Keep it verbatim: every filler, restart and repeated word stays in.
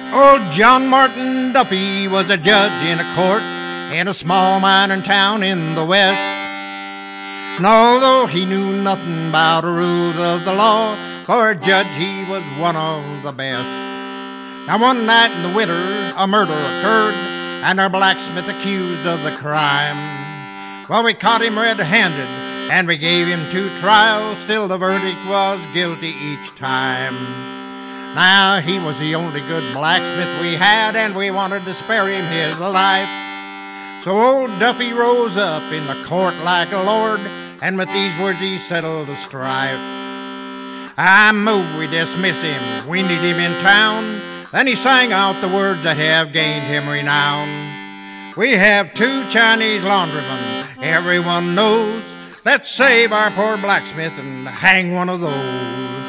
Old John Martin Duffy was a judge in a court in a small mining town in the west. And although he knew nothing about the rules of the law, for a judge he was one of the best. Now one night in the winter a murder occurred, and our blacksmith accused of the crime. Well, we caught him red-handed, and we gave him two trials, still the verdict was guilty each time. Now, he was the only good blacksmith we had, and we wanted to spare him his life. So old Duffy rose up in the court like a lord, and with these words he settled the strife. I move we dismiss him, we need him in town. Then he sang out the words that have gained him renown. We have two Chinese laundrymen, everyone knows. Let's save our poor blacksmith and hang one of those.